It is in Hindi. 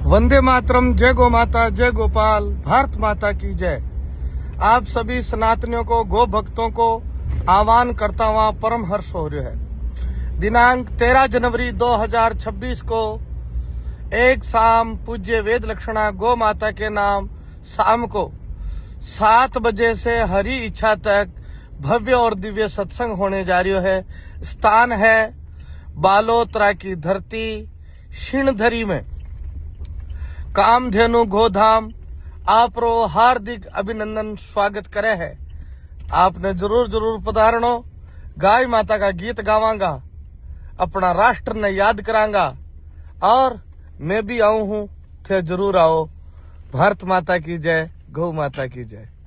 वंदे मातरम, जय गो माता, जय गोपाल, भारत माता की जय। आप सभी सनातनियों को, गो भक्तों को आह्वान करता हुआ परम हर्ष हो रहा है। दिनांक 13 जनवरी 2026 को एक शाम पूज्य वेद लक्षणा गो माता के नाम शाम को 7 बजे से हरि इच्छा तक भव्य और दिव्य सत्संग होने जा रही है। स्थान है बालोतरा की धरती शिणधरी में। कामधेनु गोधाम आपरो हार्दिक अभिनंदन स्वागत करे है। आपने जरूर पधारणो। गाय माता का गीत गावांगा, अपना राष्ट्र ने याद करांगा और मैं भी आऊं हूं, थे जरूर आओ। भारत माता की जय, गौ माता की जय।